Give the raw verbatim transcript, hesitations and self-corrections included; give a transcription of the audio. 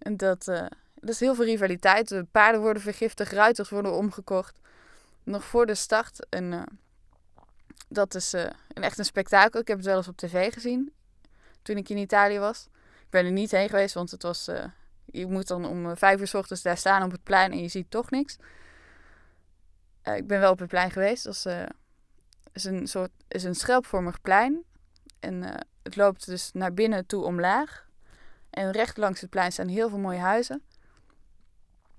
En dat, uh, dat is heel veel rivaliteit. De paarden worden vergiftigd, ruiters worden omgekocht. Nog voor de start. En uh, dat is uh, een, echt een spektakel. Ik heb het wel eens op tv gezien. Toen ik in Italië was. Ik ben er niet heen geweest, want het was... Uh, je moet dan om vijf uur 's ochtends daar staan op het plein en je ziet toch niks. Uh, ik ben wel op het plein geweest. Dat is, uh, is een soort is een schelpvormig plein. En uh, het loopt dus naar binnen toe omlaag. En recht langs het plein staan heel veel mooie huizen.